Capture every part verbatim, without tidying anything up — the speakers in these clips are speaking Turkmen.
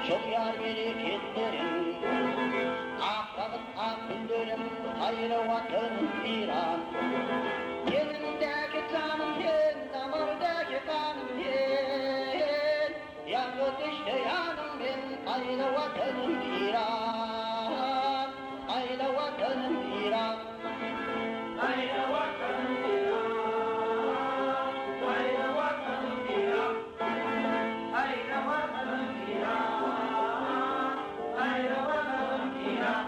çok yar bereketlerin. Akbalık aküllerin hayra vatanın İran. Kendindeki canım ben, damardaki kanım ben. Yalnız işte yanım ben, hayra vatanın İran. Hayra vatanın İran. Hayra vatanın İran. Hayra vatanın İran. Hayra vatanın İran. Hayra vatanın İran.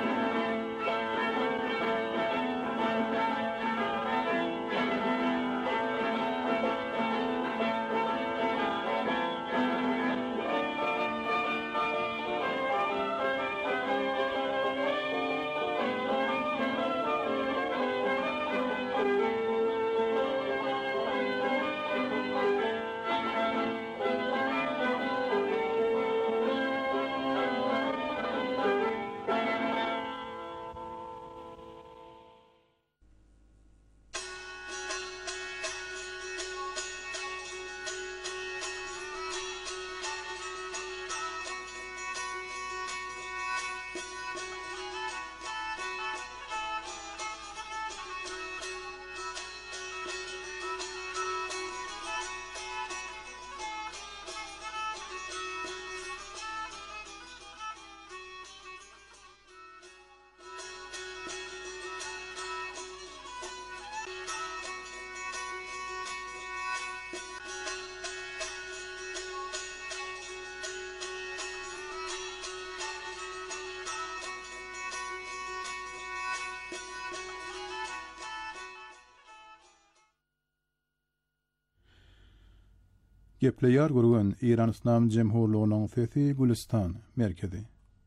Gepleýär gurgan İran Islam Jemhurlygynyň sesi Gülistan merkezi.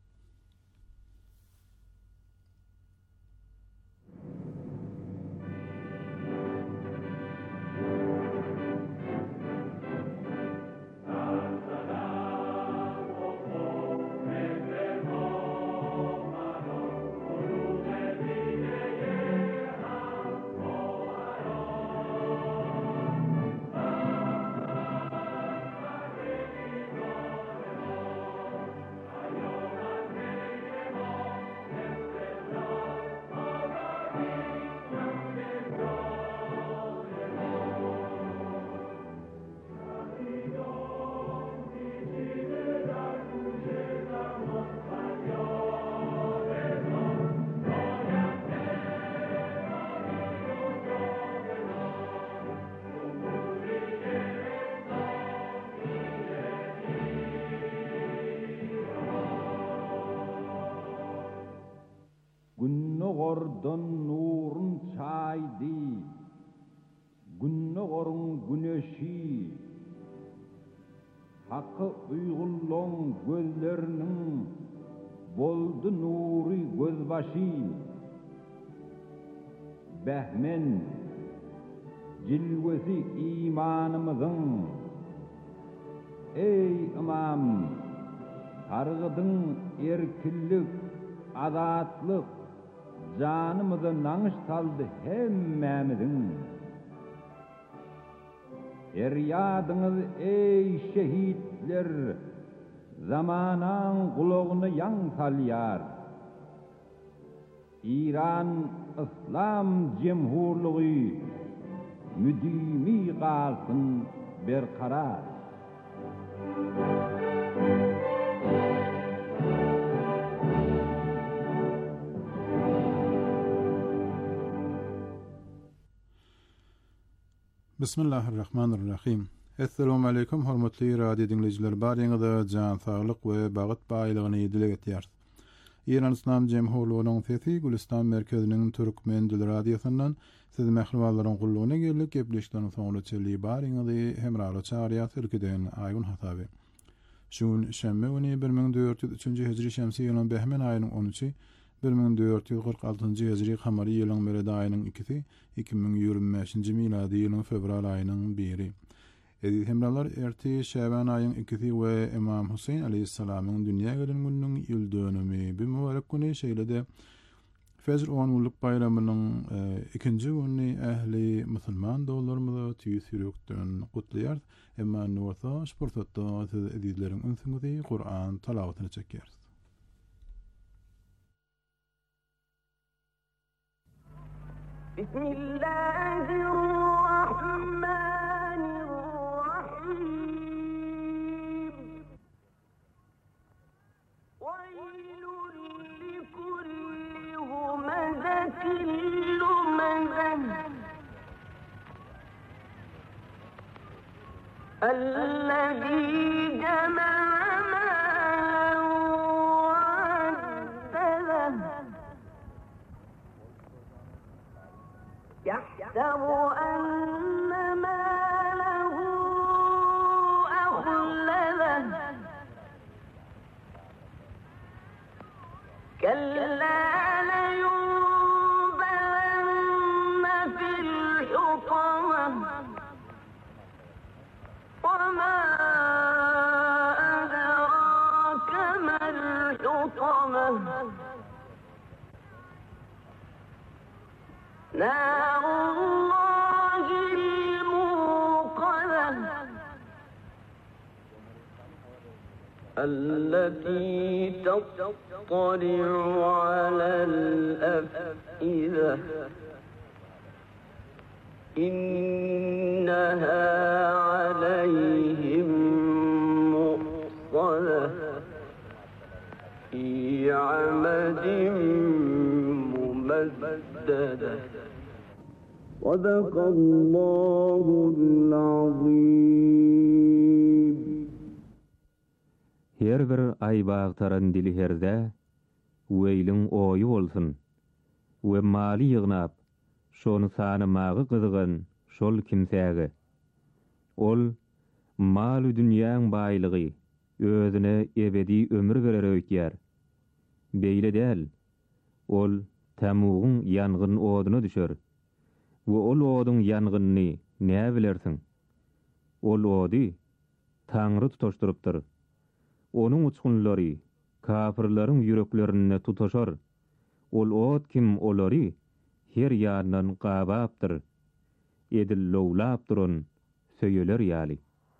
Günnogordan nurun çaydı, günnogorun güneşi, hakkı uygullan gözlerinin boldu nuri gözbaşı. Behmen, cilvesi imanımızın, ey imam, targıdın erkillik, azatlık, canımızı nanış saldı hemmemizin. Eryadınız ey şehitler, zamanan kulağını yan salyar. İran İslam Cemhurluğu müdimi kalsın berkarar. Bismillahirrahmanirrahim. Assalamu alaykum hormatly radio dinleyijiler. Barýaňyza jan saglyk we bagyt baýlygyny dile getýär. İran Islam Jemhurlygynyň sesi Gülistan merkeziniň türkmen dil radiosundan siz mährumallaryň gullugyna gelip gepleşikleriniň soňra çelli barýaňyzy hemrara çağırýar türkiden aýgun hataby. Şun şemme güni bir ming dört ýüz üçinji hijri şemsi ýylyň behmen aýynyň on üçi bir ming dört ýüz gyrk altynjy hijri kamary ýylyň merede aýynyň ikisi iki ming ýygrimi beşinji milady ýylyň fevral aýynyň biri. Edi hemralar erti Şaban aýynyň ikisi we Imam Husayn aleyhissalamyň dünýä gelen günüň ýyl dönümi bu mübarek güni şeýlede Fezr on uluk bayramının e, ikinci günü ehli musulman dolarmada tüyüs yürekten kutlayar. Emma nuwata sportatta edidlerin ünsüngüdi Kur'an talavatını çeker. Bismillahirrahmanirrahim. ويل لكل همزة لمزة الذي جمع مالا وعدده يحسب أن ماله أخلده كلا لينبذن في الحطمة وما أدراك ما الحطمة نار الله الموقدة التي تطلع على الأفئدة إنها عليهم مؤصدة في عمد ممددة صدق الله العظيم. Her bir ay bağtaran dili herde, weýliň oýy bolsun, we mali ýygnap, şonu sanymagy gyzygan şol kimsäge. Ol, maly dünýäň baýlygy, özüne ebedi ömür berer öýtýär. Beýle däl, ol, tamugyň ýangyn oduny düşer. We ol oduň ýangyny näme bilersiň? Ol ody, Taňry tutaşdyrypdyr. Onun uçkunlary kafirlaryň yüreklerine tutaşar. Ol ot kim olary her ýandan gabapdyr. Edil lowlapdyryn söýeler ýaly.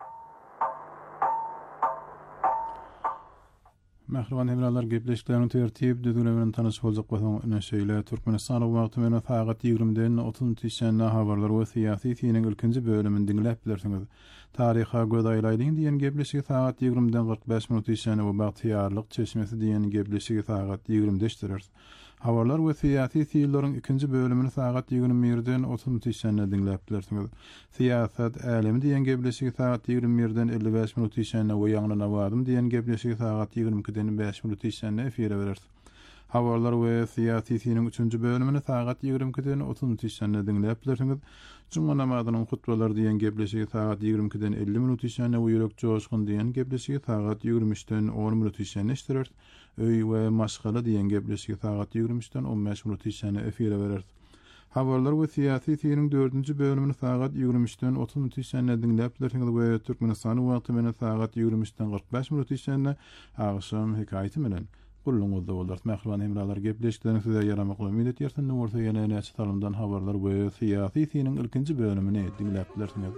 Mähriban hemralar gepleşiklerini tertip düzgünlemeden tanış boljak bolsaň öne şeýle Türkmenistan wagty mena saat ýigrimden otuz tişenne habarlar we syýasy tiýiniň ilkinji bölümini dinläp bilersiňiz. Taryha godaýlaýdyň diýen gepleşigi saat ýigrimden kırk beş minut tişenne we bagtýarlyk çeşmesi diýen gepleşigi saat ýigrimde işdirer. Habarlar we syýasy tiýillerin ikinji bölümini saat ýigirmi birden otuz tişenne dinläp bilersiňiz. Siýasat älemi diýen gepleşigi saat ýigirmi birden elli beş minut tişenne we ýanglyna wadym diýen gepleşigi saat ýigirmi ikiden beş minut tişenne efire berer. Habarlar we syýasy tiýiniň üçünji bölümini saat ýigirmi ikiden otuz tişenne dinläp bilersiňiz. Cuma namazynyň hutbalar diýen gepleşigi saat ýigirmi ikiden elli minut tişenne we ýürek joşkun diýen gepleşigi saat ýigirmi üçden on minut tişenne işdirer. Öý we maşgala diýen gepleşigi saat ýigirmi üçden on beş minut tişenne efire berer. Habarlar we syýasy tiýiniň dördünji bölümini saat ýigirmi üçden otuz minut tişenne dinläp bilersiňiz we Türkmenistan wagty menen saat ýigirmi üçden kırk beş minut tişenne agşam hekaýaty menen gulluňyzda bolar. Mähriban hemralar gepleşiklerini size ýaramakly ümid etýärsin. Nursa ýene näçe talymdan habarlar we syýasy tiýiniň ilkinji bölümini dinläp bilersiňiz.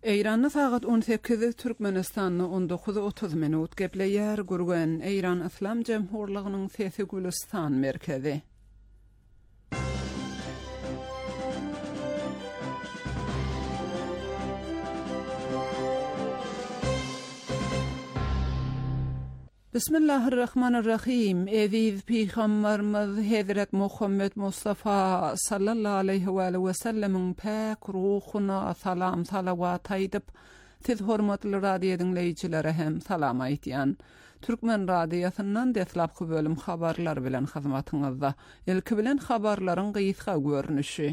Eyran'ı saat on sekiz, Türkmenistan'ı on dokuz otuz minut gepleyer gurgen Eyran İslam Cemhurluğu'nun Sesi Gülistan merkezi. Bismillahirrahmanirrahim. Eziz Peygamberimiz Hazret Muhammed Mustafa sallallahu aleyhi ve sellem'in pak ruhuna salam salavat aydyp, siz hormatly radio dinleýijilere hem salam aýtýan. Türkmen radiosundan deslapky bölüm habarlar bilen hyzmatyňyzda. Ilki bilen habarlaryň gysga görnüşi.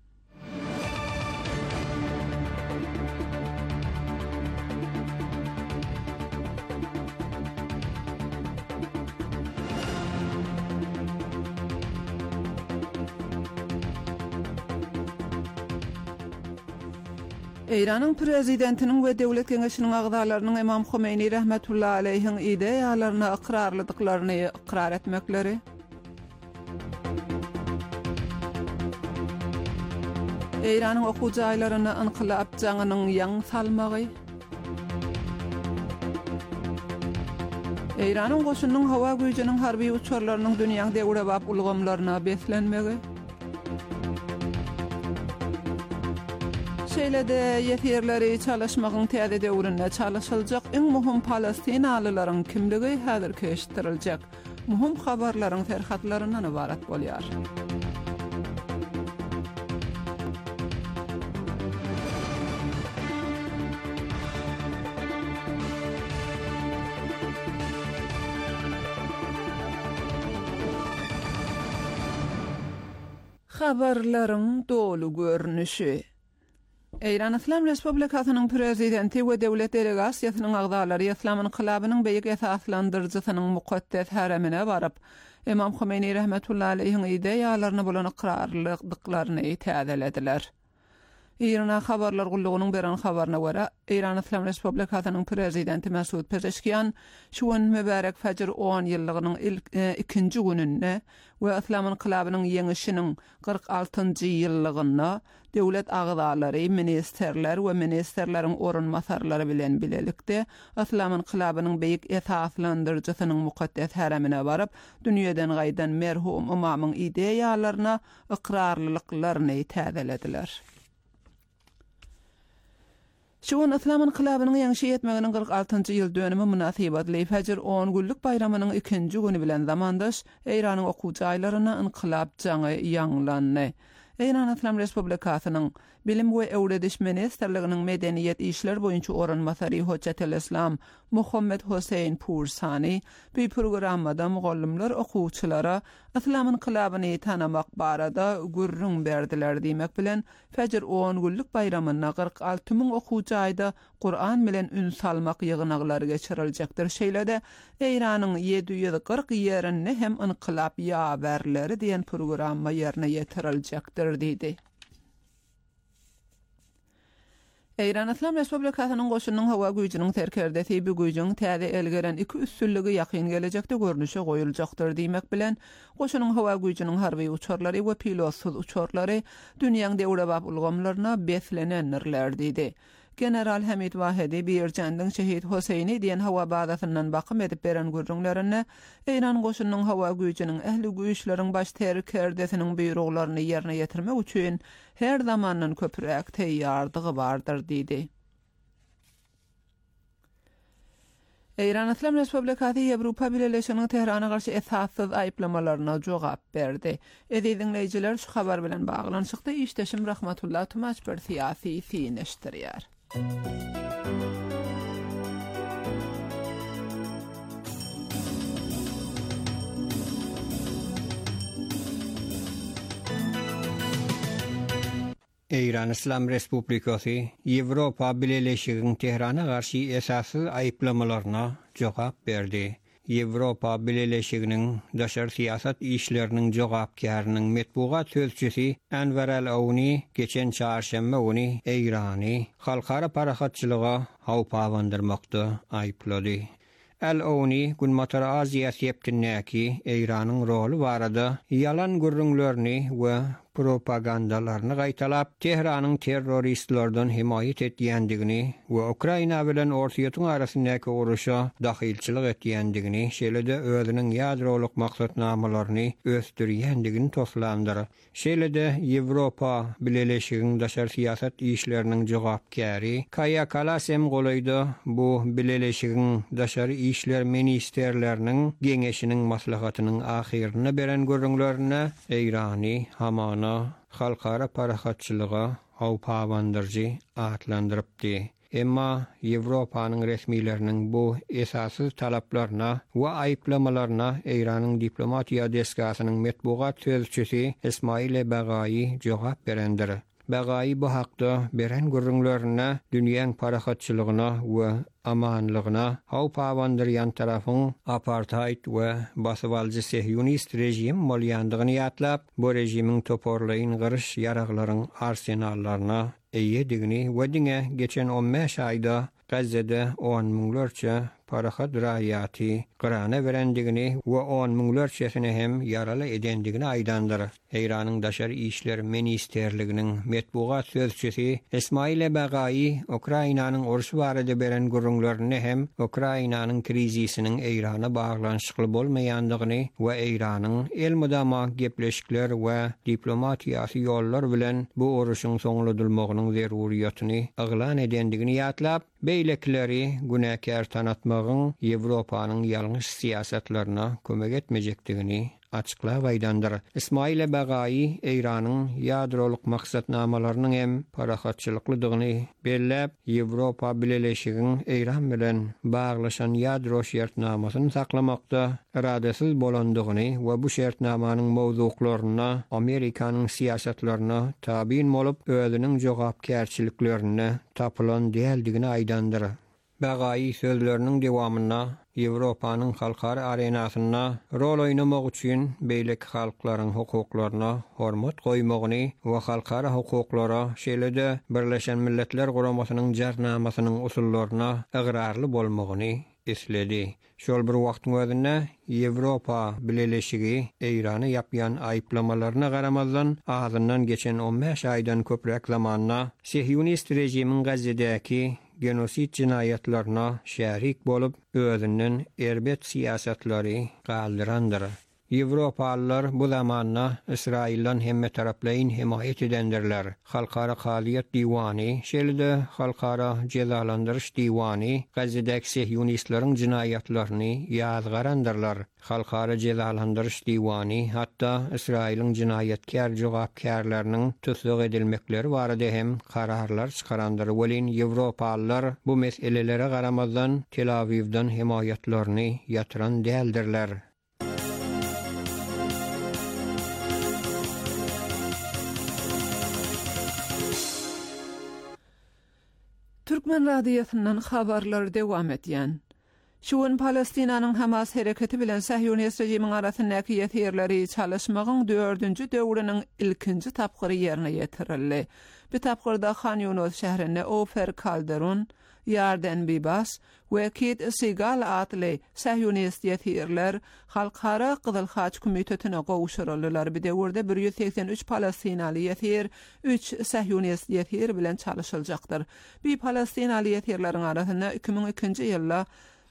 Eýranyň prezidentiniň we döwlet geňeşiniň agdalarynyň Imam Khomeini rahmetullahi aleyhiň ideýalaryna iqrarlydyklaryny iqrar etmekleri, Eýranyň okuwjaýlaryna inqilab jaňynyň ýaň salmagy, Eýranyň goşunyň hawa güýjiniň harby uçurlarynyň dünýäň döwre bap ulgamlaryna beslenmegi, Şeýlede ýetirleri çalışmagyň täze döwründe çalışyljak iň muhim Palestinalylaryň kimligi häzir keşdiriljek. Muhim habarlaryň terhatlaryndan ibarat bolýar. Habarlaryň dolu görnüşi. Eýran İslam Respublikasynyň prezidenti we döwlet delegasiýasynyň agdalary İslam inqilabynyň beýik esaslandyrjysynyň mukaddes haramine baryp, Imam Khomeini rahmetullahi aleyhiň ideýalaryny bolan iqrarlydyklaryny täzelediler. Eýran habarlar gullugynyň beren habaryna görä, Eýran İslam Respublikasynyň prezidenti Mesut Pezeşkiýan şu gün mübarek Fajr on ýyllygynyň ilk ikinji gününde we İslam inqilabynyň ýeňişiniň qırk altynjy ýyllygyna döwlet agdalary, ministerler we ministerleriň orunmasarlary bilen bilelikde İslam inqilabynyň beýik esaslandyrjysynyň mukaddes haramine baryp, dünýeden gaýdan merhum imamyň ideýalaryna iqrarlyklaryny täzelediler. Şu gün İslam inqilabynyň ýeňişi ýetmeginiň qırk altynjy ýyl dönümi münasibetli Fajr on günlük bayramynyň ikinji güni bilen zamandaş Eýranyň okuwjaýlaryna inqilab jaňy ýaňlandy. Eýran İslam Respublikasynyň Bilim we Öwrediş Ministerliginiň Medeniýet işler boýunça orunmasary Hoçatel İslam Muhammed Husayn Pursani bu programmada mugallimler okuwçylara İslam inqilabyny tanamak barada gurrun berdiler diýmek bilen Fajr on günlük bayramyna qırk alty ming okuwjaýda Qur'an bilen ün salmak ýygnaklary geçiriljakdyr. Şeýlede Eýranyň ýedi ýüz qırk ýerinde hem inqilab ýaberleri diýen programma ýerine ýetiriljakdyr diýdi. Eýran İslam Respublikasynyň goşunyň hawa güýjiniň terkerdesi bu güýjüň täze elgeren iki üstünligi ýakyn gelecekde görnüşe goýuljakdyr diýmek bilen goşunyň hawa güýjiniň harby uçurlary we pilotsuz uçurlary dünýäň döwre bap ulgamlaryna beslenenler diýdi. General Hamid Wahidi Birjandyň şehit Hoseyni diýen hawa bazasyndan bakym edip beren gürrüňlerini Eýran goşunyň hawa güýjiniň ähli güýçleriň baş terkerdesiniň buýruklaryny ýerine ýetirmek üçin her zamandan köpürek teýýardygy bardyr diýdi. Eýran İslam Respublikasy Ýewropa Birleşiginiň Tehrana garşy esassyz aýplamalarına jogap berdi. Ediňleýijiler şu habar bilen baglanyşykda işdeşim Rahmatullah Tumaç bir syýasy fiýneşdirýär. Eýran İslam Respublikasy Ýewropa Birleşiginiň Tehrana garşy esassyz aýplamalaryna jogap berdi. Ýewropa Birleşiginiň daşary siýasat işleriniň jogapkarynyň metbuat sözçüsi Enver el-Awni geçen çarşembe güni Eýrany halkara parahatçylyga hawpawandyrmakda aýplady. El-Awni Gulmatara Aziya septinäki Eýranyň rolu barada yalan gürrüňlerini we propagandalarını gaýtalap, Tehranyň terroristlerden himayet etýändigini we Ukraina bilen Ortaýatyň arasyndaky uruşa dahilçilik etýändigini, şeýle-de özüniň ýadrolyk maksatnamalaryny ösdürýändigini toslandyr. Şeýle-de Ýewropa Birleşiginiň daşary siýasat işleriniň jogapkary Kaja Kallasem goýdy. Bu Birleşigiň daşary işler ministerleriniň geňeşiniň maslahatynyň ahyryny beren görüňlerine Eýrany hamana halkara parahatçylyga awpawandyrjy atlandyrypdy. Emma Ýewropanyň resmileriniň bu esassız talaplaryna we aýplamalaryna Eýranyň diplomatiýa deskasynyň metbuat sözçüsi Ismail Bagaýy jogap berendir. Bagaýy bu hakda beren görüňlerine dünýäň parahatçylygyna we amanlygyna awpawandyrýan tarafyň apartheid we basywaljy sehyonist rejim bolýandygyny ýatlap, bu rejimiň toporlaýyn gyryş ýaraglaryň arsenallaryna eýedigini we diňe geçen on beş aýda Gazze'de on miňlerçe parahat raýaty gyrana berendigini we on miňlerçesini hem ýaraly edendigini aýdandyr. Eýranyň daşary işler ministerliginiň metbuat sözçüsi Ismail Bagaýy Ukrainanyň uruşy barada beren görüňlerini hem Ukrainanyň krizisiniň Eýrana baglanyşykly bolmaýandygyny we Eýranyň elmudama gepleşikler we diplomatiýasy ýollar bilen bu uruşyň soňladylmagynyň zeruriýatyny aglan edendigini ýatlap, beýlekleri günäkär tanatmagyň Ýewropanyň ýalňyş siýasatlaryna kömek etmejekdigini açıklap aýdandyr. Ismail Bagaýy Eýranyň ýadrolyk maksatnamalarynyň hem parahatçylyklydygyny belläp, Ýewropa Birleşigiň Eýran bilen baglaşan ýadro şertnamasyny saklamakda iradasyz bolandygyny we bu şertnamanyň mowzuklaryna Amerikanyň siýasatlaryna tabyn bolup özüniň jogapkärçiliklerini tapylan däldigini aýdandyr. Bagaýy sözleriniň dewamyna Ýewropanyň halkara arenasyna rol oynamak üçin beýlek halklaryň hukuklaryna hormat goýmagyny we halkara hukuklara şeýle-de Birleşen Milletler Guramasynyň jarnamasynyň usullaryna ygyrarly bolmagyny esledi. Şol bir wagtyň özünde Ýewropa Birleşigi Eýrany ýapýan aýplamalaryna garamazdan agzyndan geçen on beş aýdan köprek zamanyna sehyonist rejimiň Gazze'däki genosit cinayetlerine şerik bolup özünden erbet siyasetleri galdyrandyr. Ýewropalylar bu zamanna İsrailden hemme taraplayın himayet edendirler. Halkara Haliyet Diwany, şeýle-de Halkara Cezalandyryş Diwany Gazze'däki sehyonistlaryň jinayetlerini ýazgarandyrlar. Halkara Cezalandyryş Diwany hatda İsrail'in jinayetkär jogapkärleriniň tutsak edilmekleri barada hem kararlar çykarandyr. Welin Ýewropalylar bu meselelere garamazdan Tel Aviv'den himayetlerini ýatyran däldirler. Türkmen radyosundan habarlar dewam etýän. Şuun Palestinanyň Hamas hereketi bilen Sahyonist rejimiň arasyndaky ýetirleri çalışmagyň dördünji döwrüniň ilkinji tapgyry ýerine ýetirildi. Bu tapgyrda Khan Yunis şäherinde Ofer Kalderun, Yarden Bibas we Kit Sigal atly Sahyonist ýetirler Halkara Gyzyl Haç Komitetine gowşuruldylar. Bu döwürde bir yüz seksen üç Palestinaly ýetir, üç Sahyonist ýetir bilen çalışyljakdyr. Bu Palestinaly ýetirleriň arasynda iki bin ikinji ýylda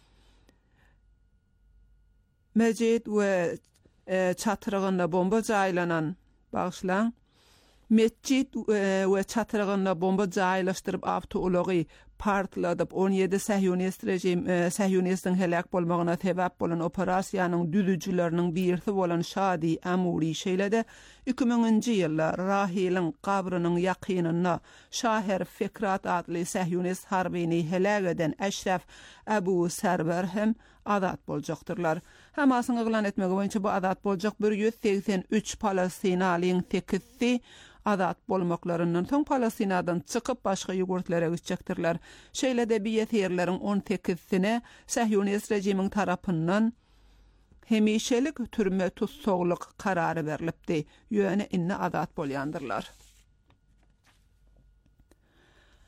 Mecid we e, çatırygynda bomba jaýlanan bagşlan Mescid we çatırygynda bomba jaýlaşdyryp awtoulagy partladyp on ýedi Sahyonist rejim e, Sahyonistiň helak bolmagyna sebäp bolan operasiýanyň düzüjüleriniň birisi bolan Şadi Amuri şeýle-de iki miňinji ýylda Rahilin kabrynyň ýakynyna Şaher Fikrat adly Sahyonist harbini helak eden Eşref Abu Serber hem azat boljaktyrlar. Hamasyň eglan etmegi boýunça bu azat boljak bir yüz seksen üç Palestinalyň tekizsi azat bolmaklarynyň soň Palestinadan çykyp başga ýurtlere gitjekdirler. Şeýle-de bu ýetirleriň on sekizsine Sahyonist rejimiň tarapyndan hemişelik türme tutsaglyk karary berilipdi. Ýöne inne azat bolýandyrlar.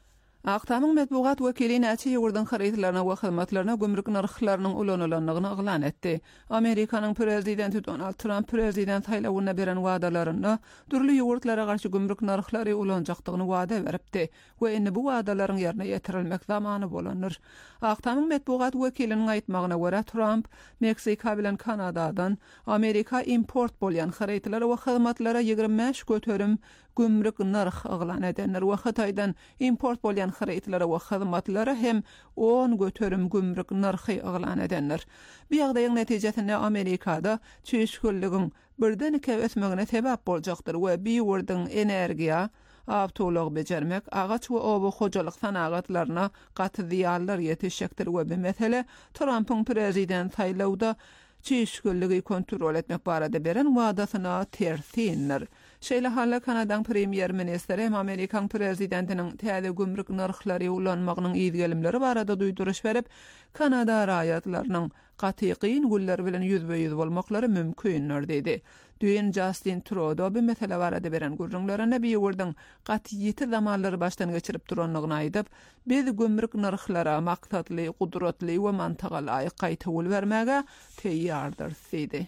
Aqtamyň medbugat wekili näçe ýurdan harytalaryna we hyzmatlaryna gümrük narhlarynyň ulanylanyny aglan etdi. Amerikanyň prezidenti Donald Trump prezident saýlawyna beren wadalaryny durly ýurtlara garşy gümrük narhlary ulanjakdygyny wada beripdi we indi bu wadalaryň ýerine ýetirilmek zamany bolanır. Aqtamyň medbugat wekiliniň aýtmagyna görä Trump Meksika bilen Kanadadan Amerika import bolýan harytlara we hyzmatlara ýygrimi beş göterim gümrük narh aglan edenler we Hataýdan import bolýan harytlara we hyzmatlara hem on göterim gümrük narhy aglan edenler. Bu ýagdaýyň netijesinde Amerikada çeşgülligiň birden iki ösmegine sebäp boljakdyr we bir ýurdun energiýa awtolog bejermek, agaç we obu hojalyk sanagatlaryna gaty ziýanlar ýetişekdir we bu mesele Trumpyň prezident saýlawda çeşgülligi kontrol etmek barada beren wadasyna tersinler. Şeýle halla Kanadaň premier ministeri hem Amerikan prezidentiniň täze gümrük narhlary ulanmagynyň ýygylimleri barada duýduruş berip, Kanada raýatlarynyň gatyqyn güller bilen ýüzbe-ýüz bolmaklary mümkindir dedi. Düýün Justin Trudeau bu mesele barada beren gurrunlaryna bir ýurdun gatyýety zamanlary başdan geçirip duranlygyny aýdyp, biz gümrük narhlara maksatly, gudratly we mantaga laýyk gaýta ul bermäge teýýardyr dedi.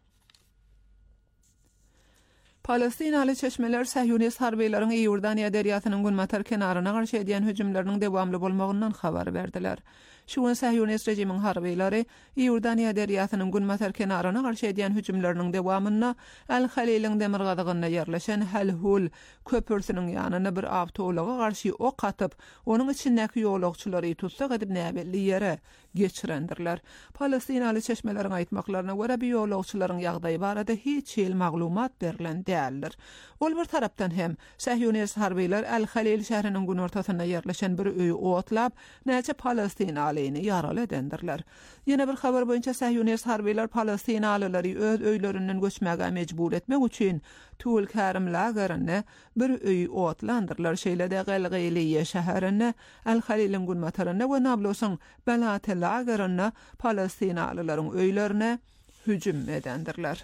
Palestinaly çeşmeler Sahyonist harbylaryň Ýordaniýa derýasynyň günmatar kenaryna garşy edýän hüjümleriniň dewamly bolmagyndan habar berdiler. Şu gün Sahyonist rejimiň harbylary Ýordaniýa derýasynyň günmatar kenaryna garşy edýän hüjümleriniň dewamyna Al-Halilň demir gadygyna ýerleşen Hal-Hul köpürsiniň ýanyna bir awtolaga garşy ok atyp, onuň içindäki ýolagçylary tutsak edip näbelli ýere geçirendirler. Palestinaly çeşmeleriň aýtmaklaryna görä bu ýolagçylaryň ýagdaýy barada hiç ýyl maglumat berilen däldir. Ol bir tarapdan hem Sahyonist harbylar Al-Halil şäheriniň gün ortasyna ýerleşen bir öýü otlap, näçe Palestinalyny ýaraly edendirler. Ýene bir habar boýunça Sahyonist harbylar Palestinalylary öz öýlerinden göçmäge mejbur etmek üçin Tul Karim lageryny bir öýü otlandyrlar. Şeýle-de Galgaliýa şäherini, Al-Halilň günmataryny we Nablusyň Belat lageryny Palestinalylaryň öýlerine hüjüm edendirler.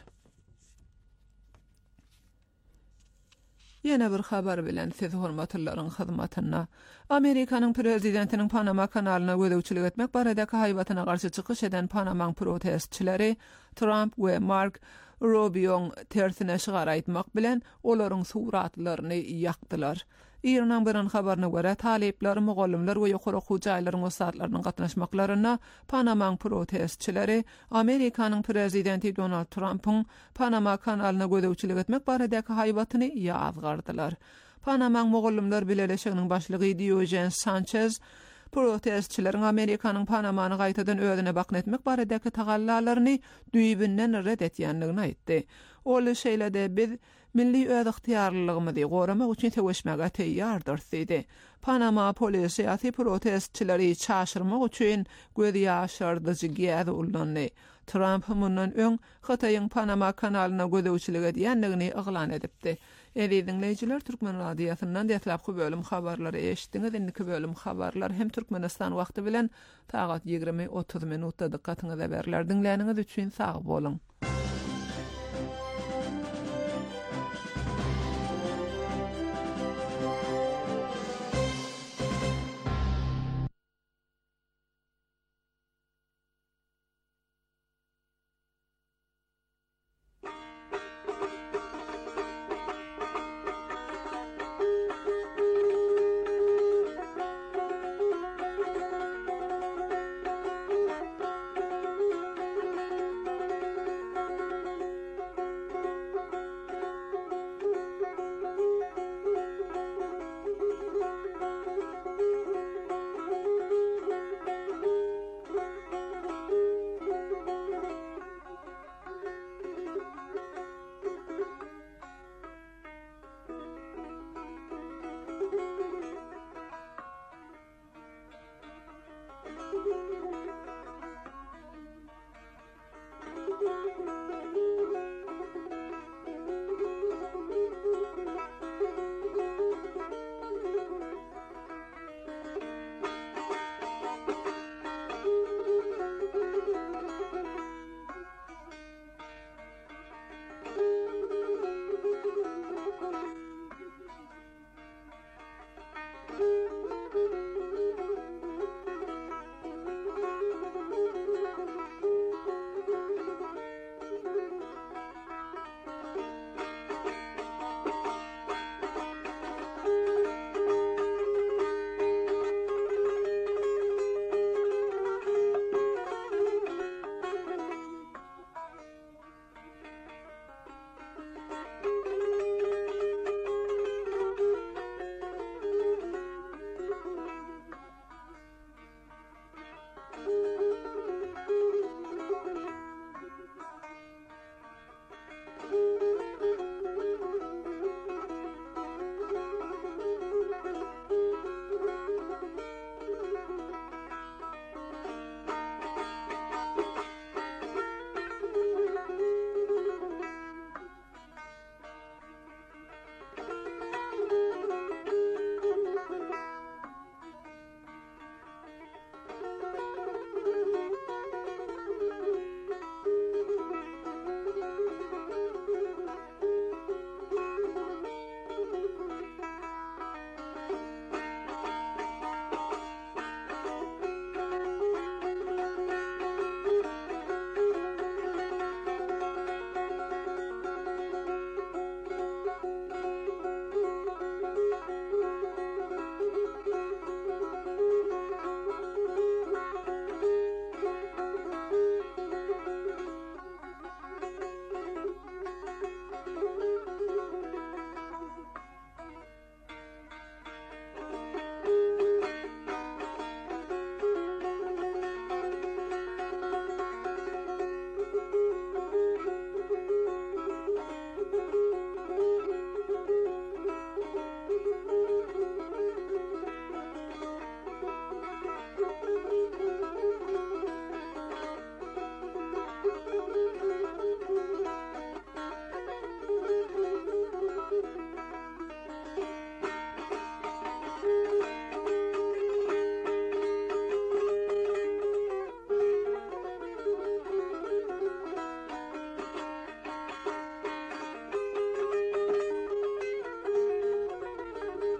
Ýene bir habar bilen siz hormatlaryň hyzmatyna Amerikanyň prezidentiniň Panama kanalyna gödäwçilik etmek baradaky haýbatyna garşy çykyş eden Panamaň protestçileri Trump we Mark Rubio'ň tersine şygar aýtmak bilen olaryň suratlaryny ýakdylar. İran bilen habaryna görä talepler, mugallimler we ýokary hujaýlaryň osatlarynyň gatnaşmaklaryna Panamaň protestçileri Amerikanyň prezidenti Donald Trump'yň Panama kanalyna gödäwçilik etmek baradaky haýbatyny ýazgardylar. Panamaň mugallimler bileşiginiň başlygy Diogen Sanchez protestçileriň Amerikanyň Panamany gaýtadan özüne bakyn etmek baradaky tagallalaryny düýbinden red etýändigini aýtdy. Ol şeýle-de biz milli öz ixtiýarlylygymyzy goramak üçin teweşmäge teýýardyr dedi. Panama polisiýasy protestçileri çaşyrmak üçin göz ýaşardyjy gäz ullandy. Trump mundan öň Hataýyň Panama kanalyna gödäwçilik edýändigini iglan edipdi. Eýdi dinleýijiler, Türkmen radiosynyň dätlapky bölüm habarlary eşitdiňiz. Indiki bölüm habarlar hem Türkmenistan wagty bilen saat ýygrimi otuz minutda dikkatyňyza berler. Dinläniňiz üçin sag bolun.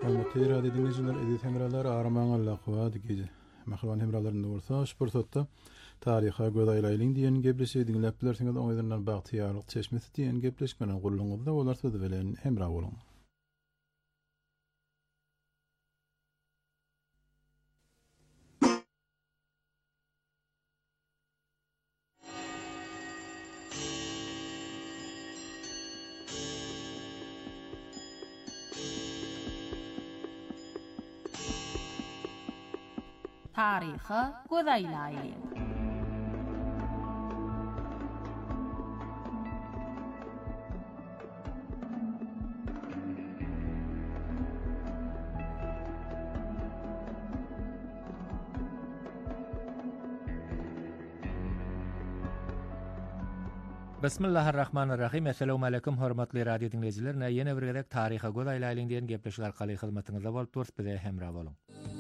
Hormatly radio dinleyijiler, edit hemralar arman Allah qowad gije. Mahwan hemralarynda bolsa şpurtda taryha godaýlaýlyň diýen gepleşi dinläp bilersiňiz, oňaýdan bagtyýarlyk çeşmesi diýen gepleşmeniň gurulňyzda bolar söz bilen hemra boluň. Taryhy godaýlaýly. Bismillahirrahmanirrahim. Assalamu alaykum hormatly radio dinleyijiler. Ýene bir gezek taryhy godaýlaýlyň diýen gepleşik arkaly hyzmatyňyzda bolup durýar, bize hemra boluň.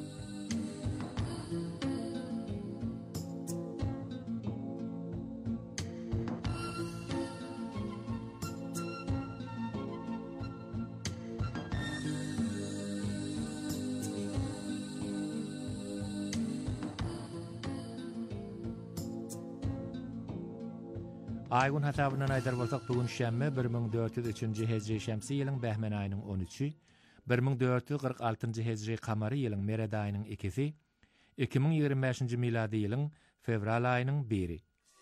Aygun hasabından aýdar bolsak, bugün şämme bir ming dört ýüz üçinji hejri şemsi ýylyň Behmen aýynyň on üçi, bir ming dört ýüz kırk altynjy hejri kamary ýylyň Merede aýynyň ikisi, iki ming ýygrimi beşinji milady ýylyň fevral aýynyň biri.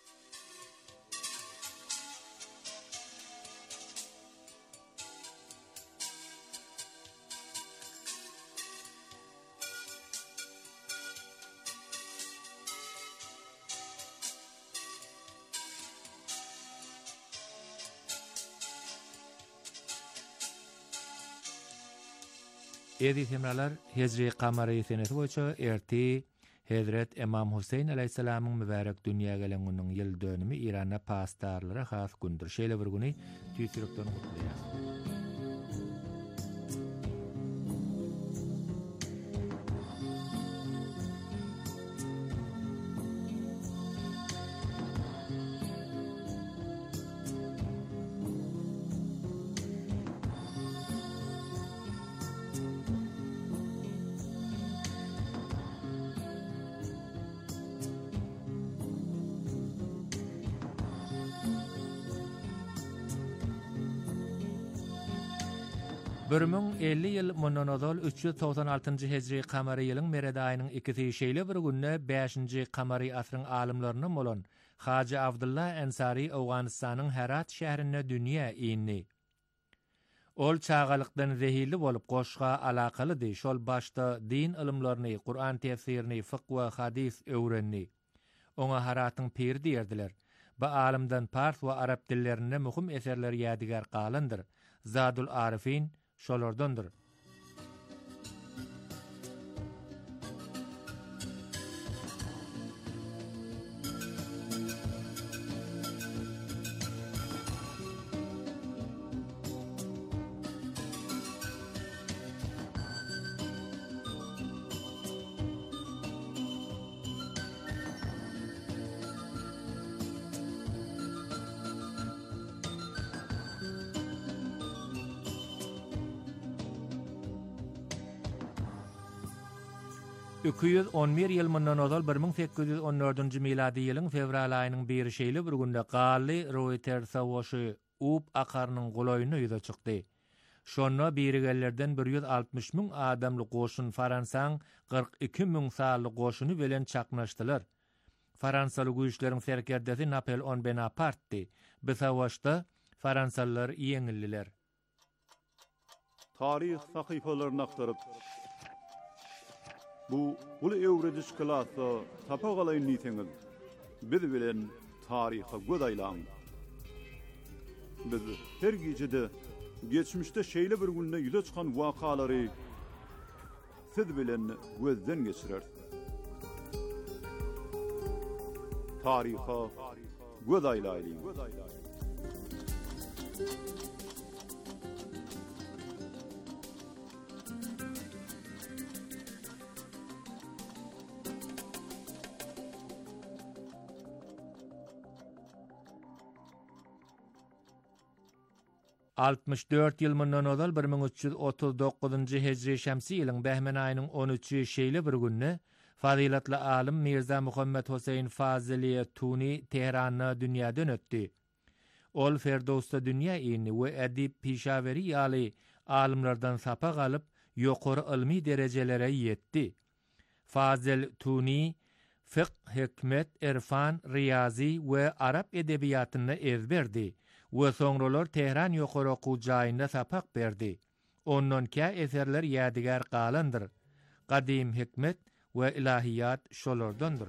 Edip hemralar Hejri kamary seneti boýunça erti Hazret Imam Husayn aleyhissalamyň mübarek dünýäge geleniň ýyl dönümi Iranda pastarlara has gündür. Şeýle bir güni tüýsürekden gutlaýar. bir ming elli ýyl mundan ozal üç ýüz togsan altynjy hejri kamary ýylyň Merede aýynyň ikisi şeýle bir günde beşinji kamary asryň alimlarynyň bolan Haji Abdullah Ensari Awganystanyň Herat şäherine dünýä ýyny. Ol çağalykdan zehirli bolup goşga alakalydy. Şol başda din ilimlerini, Qur'an tefsirini, fiqh we hadis öwrenni. Oňa Heratyň piri diýerdiler. Bu alimden Pars we Arap dillerinde muhim eserler ýadigar galandyr. Zadul Arifin şolardandyr. iki yüz on bir ýyl mundan ozal bir ming sekiz yüz on dördünji milady ýylyň fevral aýynyň biri şeýle bir günde Gali Reuters savaşy up akarynyň goloýuny ýüze çykdy. Şonda birigellerden bir yüz altmış ming adamly goşun Fransaň kırk iki ming sally goşuny bilen çaknaşdylar. Fransaly güýçleriň serkerdesi Napoleon Bonaparte bu savaşda Fransalylar ýeňildiler. Tarih sahypalaryny aktaryp bu ulu öwrediş klasy tapagalayyn niýetiňiz biz bilen taryha godaýlaň. Biz her gejede geçmişde şeýle bir günde ýüze çykan wakalary siz bilen gözden geçirer. Taryha godaýlaýly. altmış dört ýyl mundan ozal bir miň üç ýüz otuz dokuzynjy hejri şämsi ýylyň Bähmen aýynyň on üçi şeýle bir günni fazilatly alim Mirza Muhammed Husayn Fazili Tuni Teheranyna dünýäden ötdi. Ol Ferdowsda dünýä ýyny we edip pişaweri ýaly alimlerden sapa galyp ýokary ilmi derejelere ýetdi. Fazil Tuni fiqh, hikmet, irfan, riyazi we arab edebiýatyny ezberdi we soňralar Tehran ýokary okuw jaýynda sapak berdi. Ondan kä eserler ýadigar galandyr. Gadim hikmet we ilahiyat şolardandyr.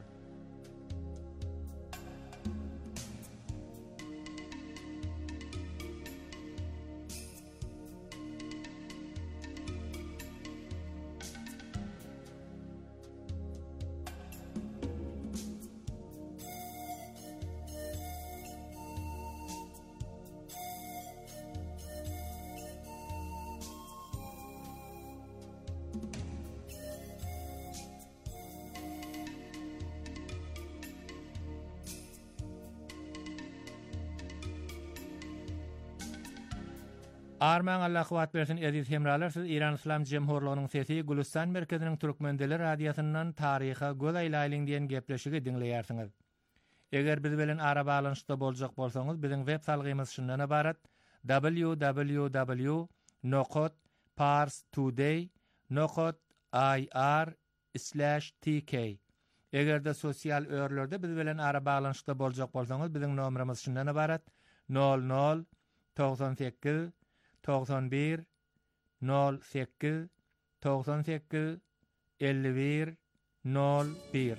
Arman Allah kuwat bersin aziz hemralar, siz İran İslam Jemhurluğunyň sesi Gülistan merkeziniň Türkmendeli radiýasyndan taryha göz aýlaýlyň diýen gepleşigi dinleýärsiňiz. Eger biz bilen ara balanşda boljak bolsaňyz, biziň web salgymyz şundan ibarat: w w w nokta pars today nokta i r slash t k. Eger de sosial örlerde biz bilen ara balanşda boljak bolsaňyz, biziň nomerimiz şundan ibarat: nol nol doksan sekiz doksan bir nol sekiz doksan sekiz elli bir nol bir.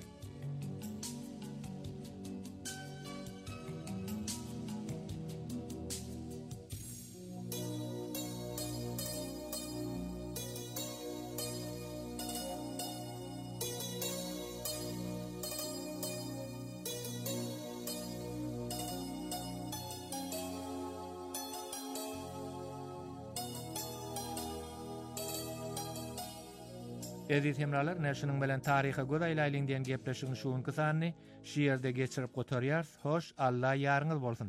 Aziz hemralar, näşiniň bilen taryha göz aýlaýlyň diýen gepleşigiň şuň kysany şiýerde geçirip gotarýar. Hoş, Allah ýarňyz bolsun.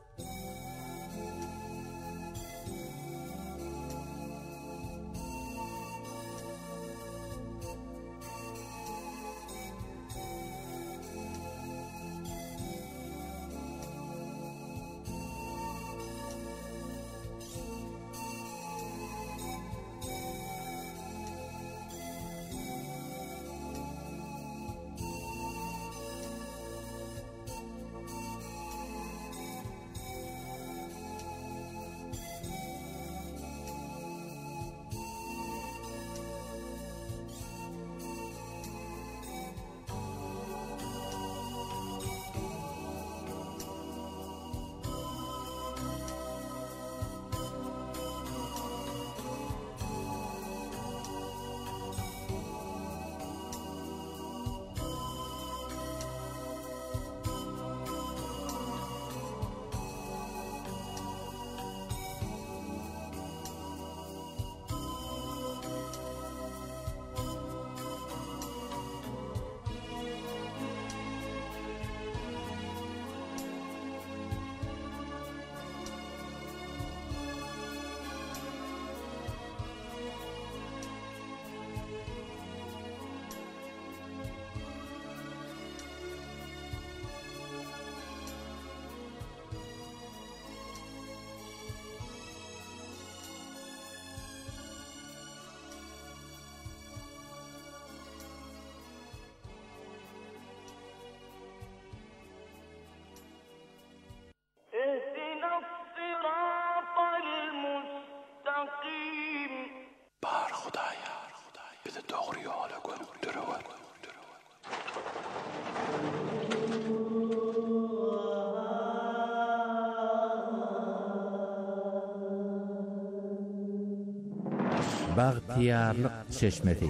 Bar Hudaýa, bizi dogry ýola göndürýär. Bagtiyarlyk çeşmesi.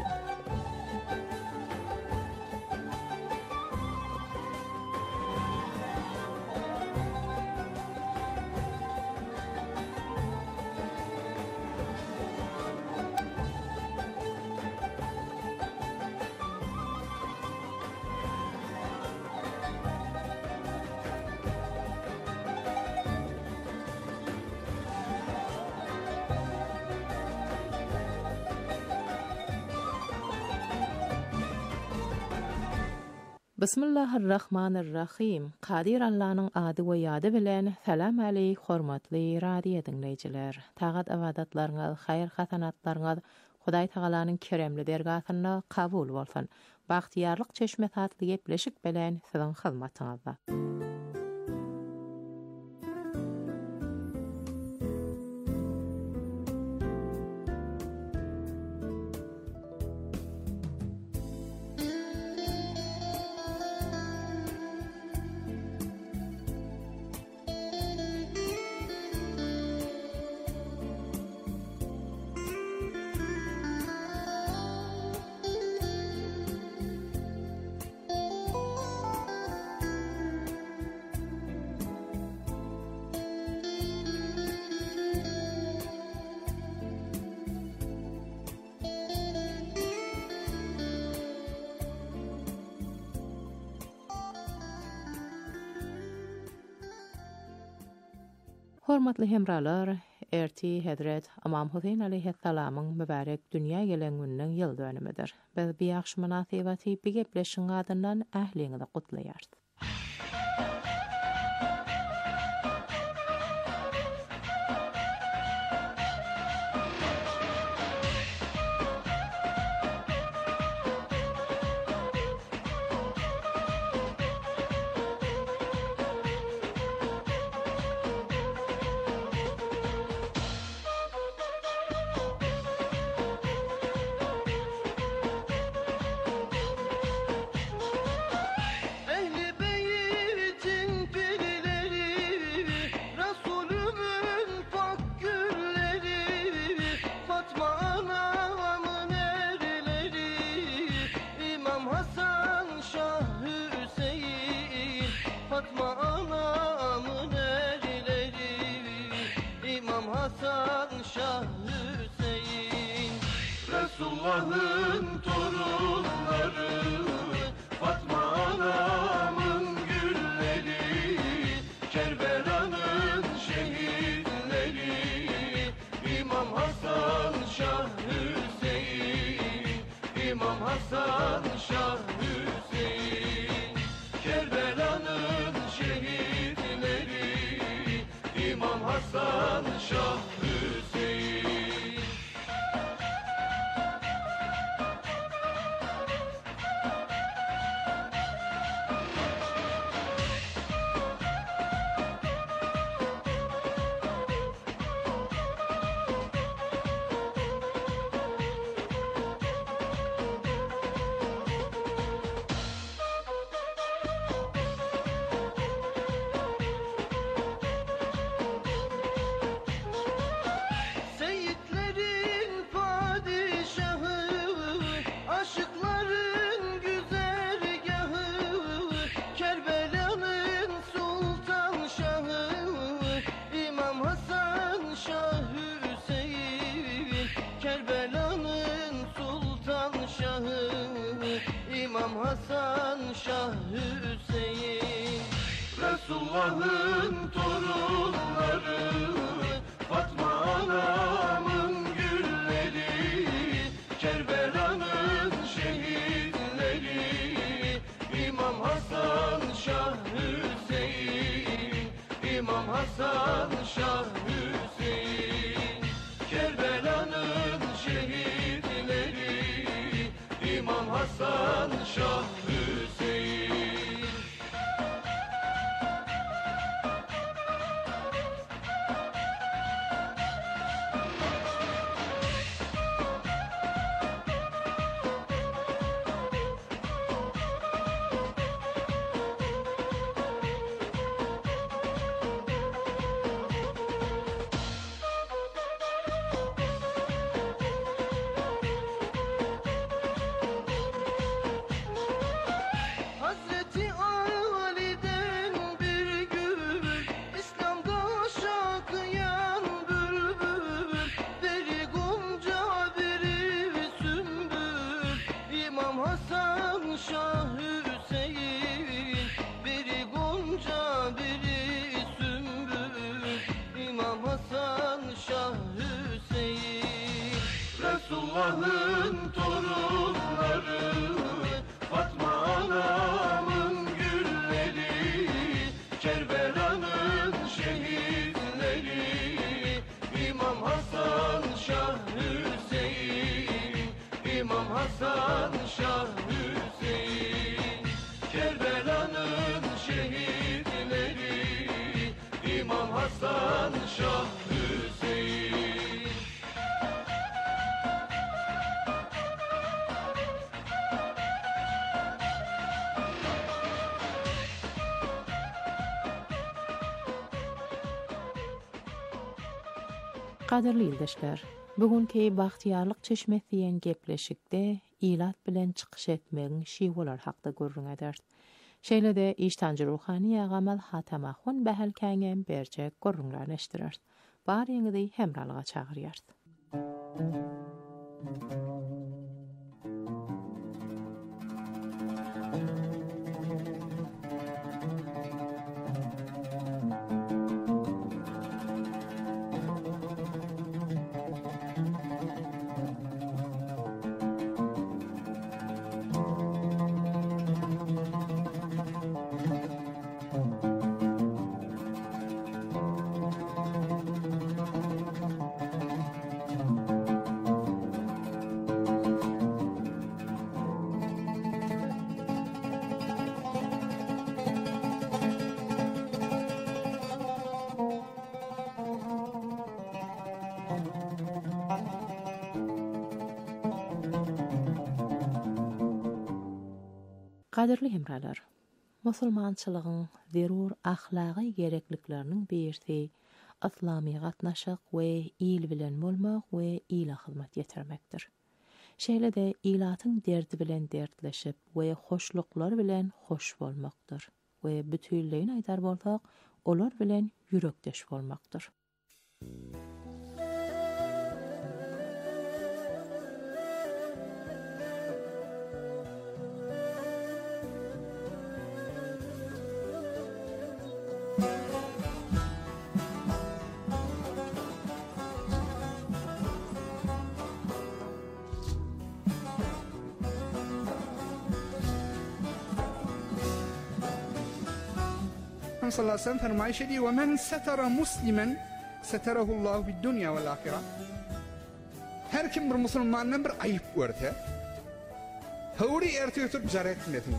Bismillahirrahmanirrahim. Qadir Allah'ın adı ve yadı bilen salam aleyk hormatly radio dinleyiciler. Taqat avadatlaryňyz, hayır hasanatlaryňyz Hudaý Tagalanyň keremli dergatyna kabul bolsun. Bagtyarlyk çeşme tatly gepleşik bilen siziň hyzmatyňyzda. Hormatly hemralar, erti Hedret Imam Husayn aleyhissalamyň mübarek dünýä gelen günüň ýyl dönümidir. Biz bu ýaxşy munasabaty bir gepleşiň adyndan ähliňizde gutlaýar. Resulullah'ın torunları, Fatma anamın gülleri, Kerbela'nın şehitleri, İmam Hasan Şah Hüseyin, İmam Hasan Şah Hüseyin, Kerbela'nın şehitleri, İmam Hasan Şah Hüseyin. Resulullah'ın torunları, Fatma anamın gülleri, Kerbela'nın şehitleri, İmam Hasan Şah Hüseyin, İmam Hasan Şah Hüseyin, Kerbela'nın şehitleri, İmam Hasan Şah Hüseyin. Resulullah'ın torunları, Fatma anamın Hasan Şah Hüseyin, Kerbela'nın şehitleri, İmam Hasan Şah Hüseyin. Qadirli ildeşler, bugünkü baxtiyarlyk çeşmet diýen gepleşikde ilat bilen çykyş etmegiň şiwolar hakda görrüň eder. Şeýlede iştancı ruhani ýagamal hatamahun behel käňem berjek görrüňler eşdirer. Bar ýeňidi hemralyga çagyrýar. Qadirli hemralar, musulmançylygyň zerur ahlaky gereklikleriniň birisi islamy gatnaşyk we il bilen bolmak we ila hyzmat ýetirmekdir. Şeýlede ilatyň derdi bilen dertleşip we hoşluklar bilen hoş bolmakdyr we bütünleýini aýdar bolsak, olar bilen ýürekdeş bolmakdyr. صلى الله عليه وسلم فرمایش دی ومن ستر مسلما ستره الله في الدنيا والآخرة. her kim bir musulmandan bir ayıp görse, hawri erti tutup zarar etmesin.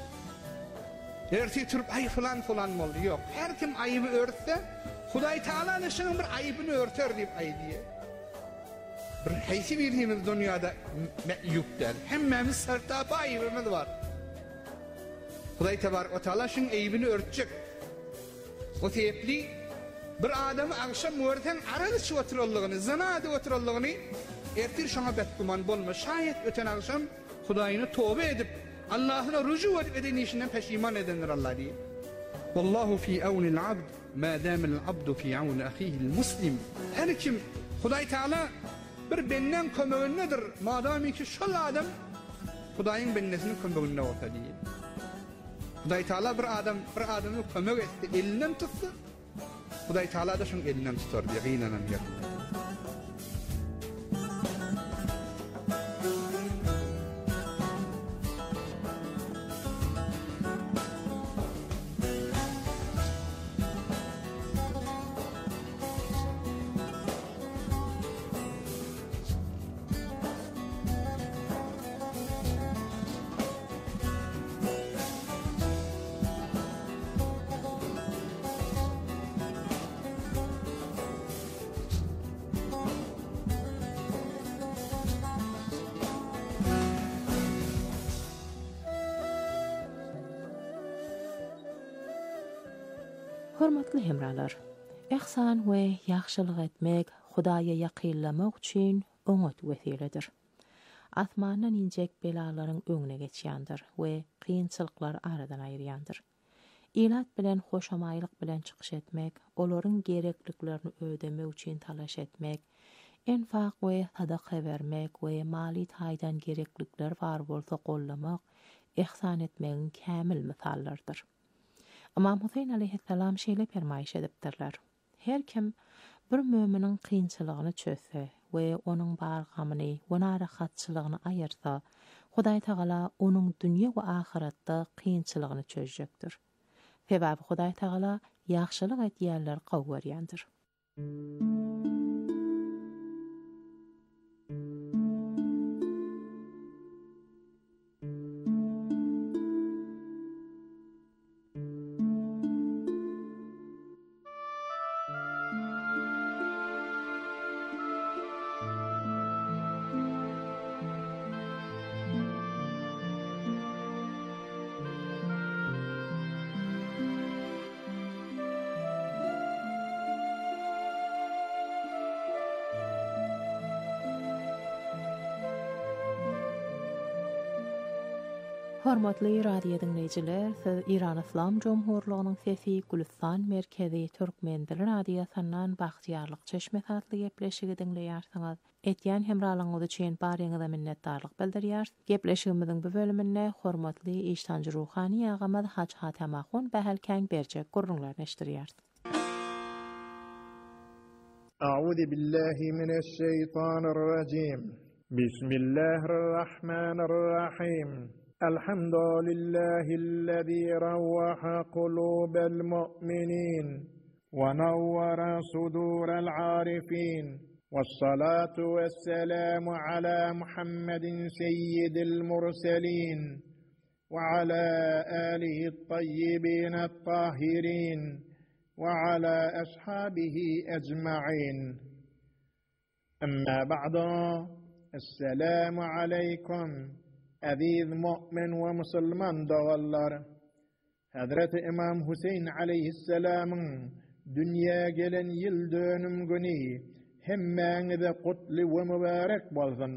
Erti tutup ay falan falan oldu yok. Her kim ayıbı örtse, Hudaý Taala da şunun bir ayıbını örter dip aydiye. Bir haysi bildiğimiz dünyada me'yuplar. Hemmemiz sertap ayıbımız var. Hudaý Tebarek ve Taala şunun ayıbını örtecek. O tepli bir adamı akşam örten aralışı oturallıgını, zanadı oturallıgını ertir şuna betkuman bolma. Şayet öten akşam Hudaýyny tövbe edip Allah'ına rücu edip eden işinden peşiman edenler Allah diye. Wallahu fi awnil abd ma dama'l abdu fi awn ahihi'l muslim. Her kim Hudaý Taala bir benden kömegündedir. Madami ki şol adam Hudaýyň bennesini kömegünde olsa diye. Hudaý Taala bir adam bir adamı kömek etti, elinden tuttu. Hudaý Taala da şoň elinden tutar diye gynanam ýok. Hormatly hemralar, ihsan we ýagşylyk etmek Hudaýa ýakynlamak üçin öňet wesiledir. Atmandan injek belalaryň öňüne geçýändir we kynçylyklar aradan aýyrýandyr. Ilat bilen hoşamaýlyk bilen çykyş etmek, olaryň gerekliklerini ödemek üçin talaş etmek, enfaq we sadaka bermek we mali taýdan gereklikler bar bolsa gollamak, ihsan etmegiň kämil misallardyr. Imam Husayn aleyhisselam şeýle fermaýyş edipdirler. Her kim bir möminiň kynçylygyny çözse we onuň bargamy, wanaratçylygyny aýyrsa, Hudaý Taala onuň dünýä we ahiretde kynçylygyny çözjekdir. Sebäbi Hudaý Taala ýagşylyk etýärler gowgarýandyr. Hormatly radio dinleyijiler, siz İran İslam Jomhurluğunyň sesi Gülistan merkezi Türkmen dili radiosundan bagtyarlyk çeşme satly gepleşigi dinleýärsiňiz. Etýän hemralyňyz üçin barýaňyza minnetdarlyk bildirýär. Gepleşigimiziň bu bölüminde hormatly Iştanjy Ruhani agamyz Haç Hatamaxun bähelkäň berjek gurrunlar neşdirýär. أعوذ بالله من الشيطان الرجيم بسم الله الرحمن الرحيم الحمد لله الذي روح قلوب المؤمنين ونور صدور العارفين والصلاة والسلام على محمد سيد المرسلين وعلى آله الطيبين الطاهرين وعلى أصحابه أجمعين أما بعد السلام عليكم أذيذ مؤمن ومسلمان دغلر حضرت إمام حسين عليه السلام دنيا جلن يلدونم غني همّان ذا قتل ومبارك بلغن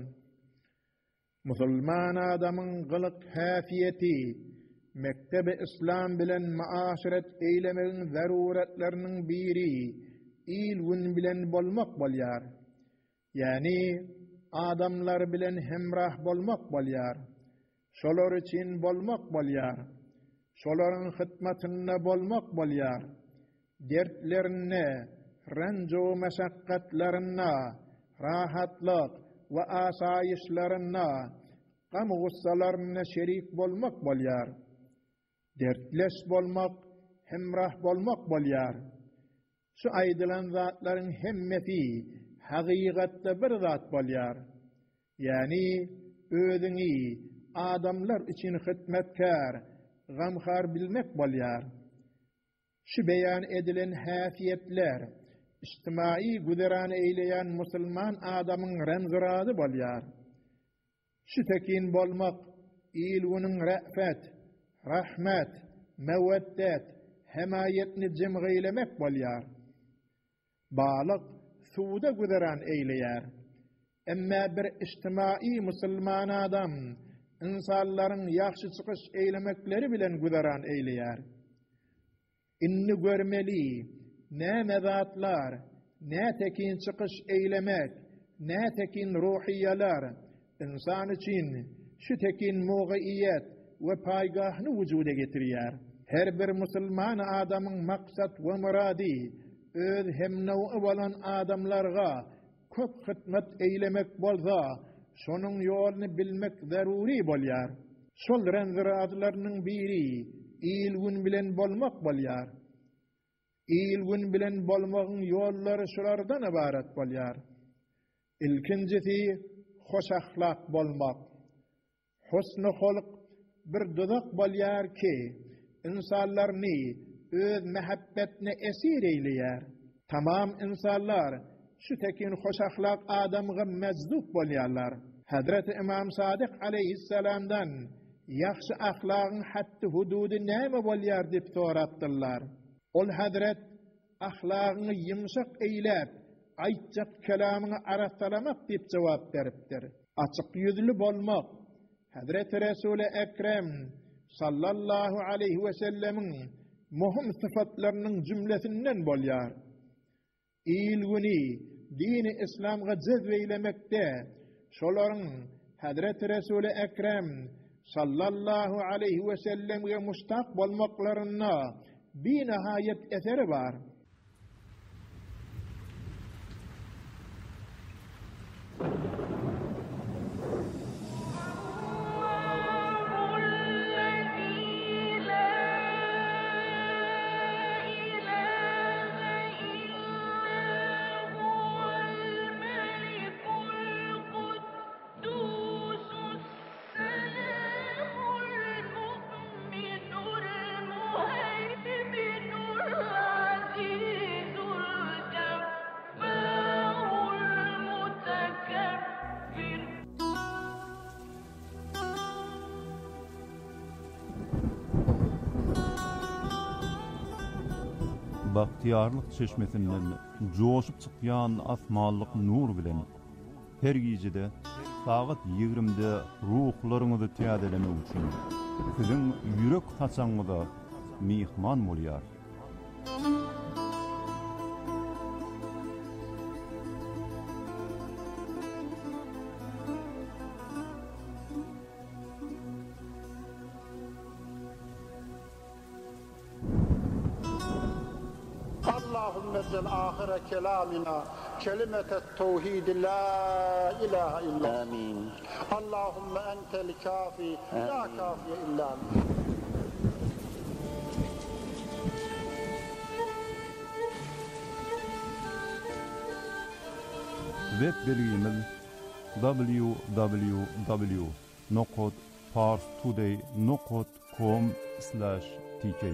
مسلمان آدم غلق هافيتي مكتب İslam bilen maaşeret eylemenin zaruretlerinin biri ilwin bilen bolmak bolýar. Yani adamlar bilen hemrah bolmak bolýar. Şolar için bolmak bolýar. Şolaryň hytmatyna bolmak bolýar. Dertlerine, ranjo meşakkatlaryna, rahatlyk we asaýyşlaryna, gamgussalarına şerik bolmak bolýar. Dertleş bolmak, hemrah bolmak bolýar. Şu aýdylan zatlaryň hemmeti haqiqatda bir zat bolýar. Yani özüňi adamlar için hytmatkar, gamhar bilmek bolýar. Şu beýan edilen häsiýetler ijtimai güderan eýleýän musulman adamyň remzirady bolýar. Şu tekin bolmak ilwiniň ra'fat, rahmet, meveddet, hemayetni cemgeylemek bolýar. Balyk suwda güderan eýleýär. Emma bir ijtimai musulman adam insanlaryň ýaxşy çykyş eýlemekleri bilen güderan eýleýär. Inni görmeli, näme zatlar, nä tekin çykyş eýlemek, nä tekin ruhiýalar insan için şu tekin mugyýet ve paygahını vücuda getirýär. Her bir musulman adamyň maksat we murady öz hemnewi bolan adamlarga köp hytmat eýlemek bolsa, şonuň ýoluny bilmek zaruri bolýar. Şol renziradlarynyň biri ilwin bilen bolmak bolýar. Ilwin bilen bolmagyň ýollary şulardan ibarat bolýar. Ilkincisi hoş ahlak bolmak. Husny holyk bir dudak bolýar ki, insanlarni öz mehabbetine esir eýleýär. Tamam insanlar şu tekin hoş ahlak adamga mezdup bolýarlar. Hazreti İmam Sadık aleyhisselamdan ýaxşy ahlagyň hatty hududy näme bolýar dip soratdylar. Ol hazret ahlagyny ýumşak eýläp, aýtjak kelamyny arastalamak dip jogap beripdir. Açyk ýüzlü bolmak Hazreti Resul-i Ekrem sallallahu aleyhi ve sellemin muhim sıfatlarının cümlesinden bolýar. İlwini dini İslamga cezbeylemekde şolaryň Hazreti Resul-i Ekrem sallallahu aleyhi ve sellemge muştak bolmaklaryna binahayet eseri var. Bahtiyarlyk çeşmesinden joşup çykýan asmanlyk nur bilen her gijede saat ýigrimde ruhlaryňyzy täzelemek üçin Sizin yürek taçaňyza mihman bolýar. اللهم اجعل آخر كلامنا كلمة التوحيد لا إله إلا آمين. اللهم أنت الكافي لا كافي إلا أنت. Web belgimiz w w w nokta parstoday nokta com slash t k.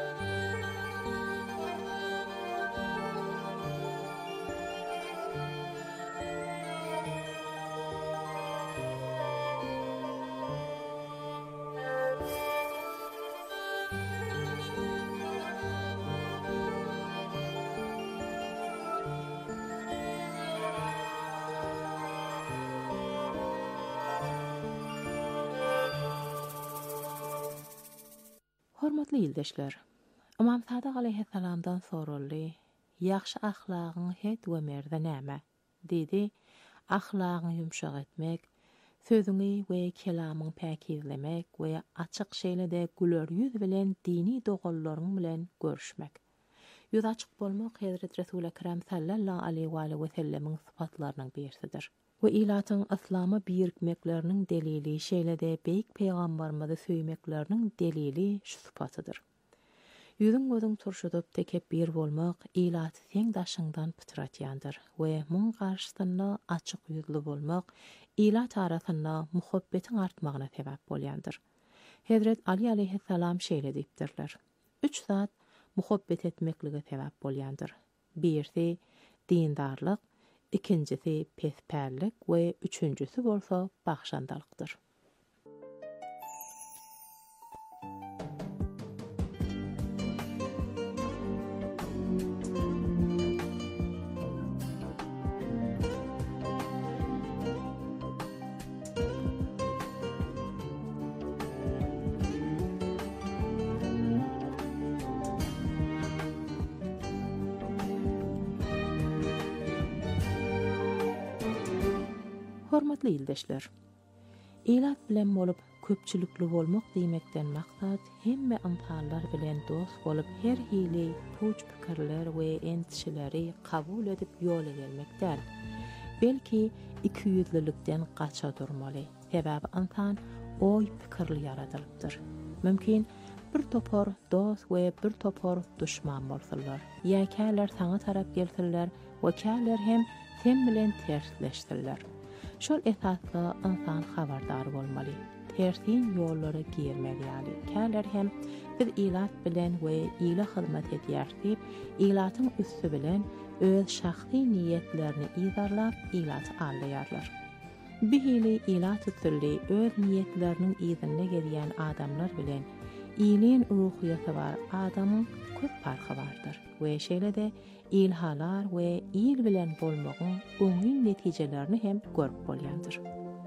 Hormatly ýyldaşlar, Imam Sadyk aleyhissalamdan soruldy, ýaxşy ahlagyň het we merde näme? Dedi, ahlagyny ýumşak etmek, sözüňi we kelamyň päkizlemek we açyk şeýlede güler ýüz bilen dini dogallaryň bilen görüşmek. Ýüz açyk bolmak Hazrat Resul Ekrem sallallahu aleyhi we sellemiň sypatlarynyň birisidir. We ilatyň islama birikmekleriniň delili şeýlede beýik peýgamberimizi söýmekleriniň delili şu sypatydyr. Ýüzüň gözüň turşudyp tekebbir bolmak ilaty seň daşyňdan pytratýandyr we muň garşysynda açyk ýüzli bolmak ilat arasynda muhabbetiň artmagyna sebäp bolýandyr. Hazrat Ali aleyhissalam şeýle diýipdirler. Üç zat muhabbet etmeklige sebäp bolýandyr. Birisi dindarlyk, ikincisi pesperlik we üçüncüsü bolsa bagşandalykdyr. Hormatly ýyldaşlar, ilat bilen bolup köpçülikli bolmak diýmekden maksat hemme insanlar bilen dost bolup her hili puç pikirler we entişleri kabul edip ýola gelmekden. Belki iki ýüzlilikden gaça durmaly. Sebäbi insan oý pikirli yaradylypdyr. Mümkin bir topor dost we bir topor düşman bolsalar. Ýa käler saňa tarap gelseler we käler hem sen bilen tersleşdirler. Şol esasda insan habardar bolmaly. Tersin ýollary girmeli. Käler hem biz ilat bilen we ila hyzmat edýärdi, ilatyň üstü bilen öz şahsy niýetlerini izarlap ilat alýarlar. Bihili ilat türli öz niýetleriniň izine gelýän adamlar bilen iyiliğin ruhiyeti var adamın köp farkı vardır. Ve şeýlede ilhalar ve il bilen bolmagyň öňüň netijelerini hem görüp bolýandyr.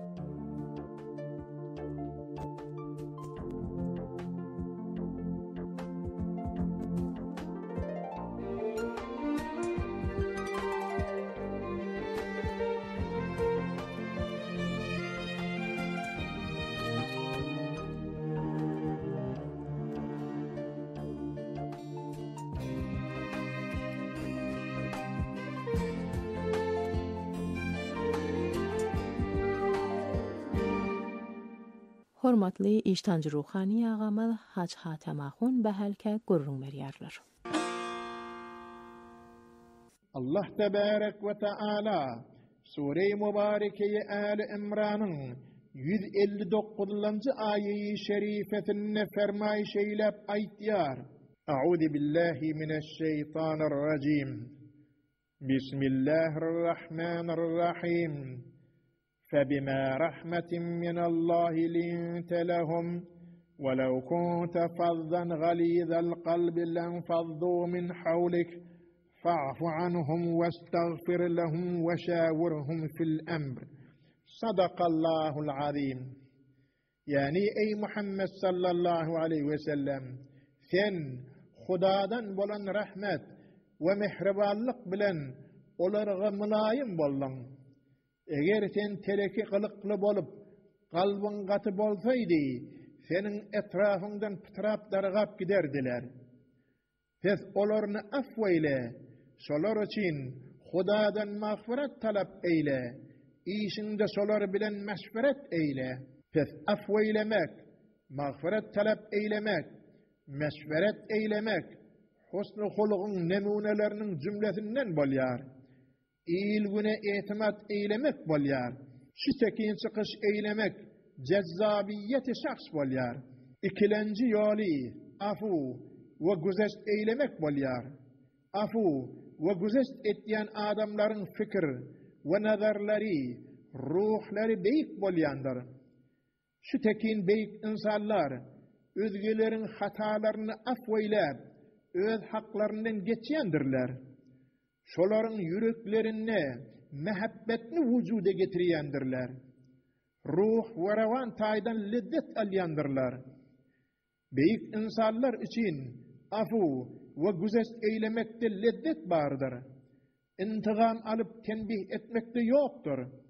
Hormatly iştancı ruhani ağamız Hac Hatem Ahun behelke gurrun berýärler. Allah tebarek ve taala Sure-i Mübareke-i Ali İmran'ın yüz elli dokuzuncu ayeyi şerifesinde fermayş eylep aytýar. A'udhu billahi mineşşeytanirracim. Bismillahirrahmanirrahim. فبما رحمة من الله لنت لهم ولو كنت فظا غليظ القلب لانفضوا من حولك فاعف عنهم واستغفر لهم وشاورهم في الأمر صدق الله العظيم. Yani ey Muhammed sallallahu aleyhi ve sellem, sen Hudadan bolan rahmet ve mehribanlık bilen olarga mülayim boldun. Eger sen tereki kılıklı bolup kalbın katı bolsaydı, senin etrafından pıtrap dargap giderdiler. Pes olarını afweyle, solar için Hudadan mağfiret talap eyle, işinde solar bilen meşveret eyle. Pes afweylemek, mağfiret talap eylemek, meşveret eylemek, husn-u huluğun nemunelerinin cümlesinden bolyar. İyilgüne etimat eylemek bolyar. Şu tekin çıkış eylemek, cezzabiyeti şahs bolyar. İkilenci yoli, afu ve güzeşt eylemek bolyar. Afu ve güzeşt etyen adamların fikir ve nazarları, ruhları beyik bolyandır. Şu tekin beyik insanlar, özgelerin hatalarını afweylep, öz haklarından geçendirler. Şoların yüreklerine mehabbetini vücuda getiriyendirler. Ruh ve revan taydan leddet alyandırlar. Beyik insanlar için afu ve güzeşt eylemekte leddet vardır. İntigam alıp tenbih etmekte yoktur.